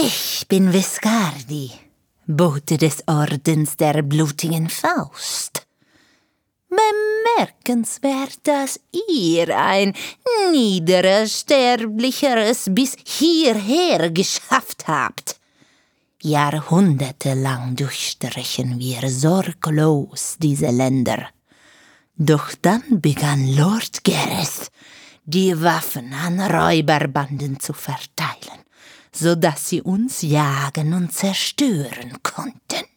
Ich bin Viscardi, Bote des Ordens der blutigen Faust. Bemerkenswert, dass ihr ein niederes Sterblicheres bis hierher geschafft habt. Jahrhundertelang durchstrichen wir sorglos diese Länder. Doch dann begann Lord Gareth, die Waffen an Räuberbanden zu verteilen, so dass sie uns jagen und zerstören konnten.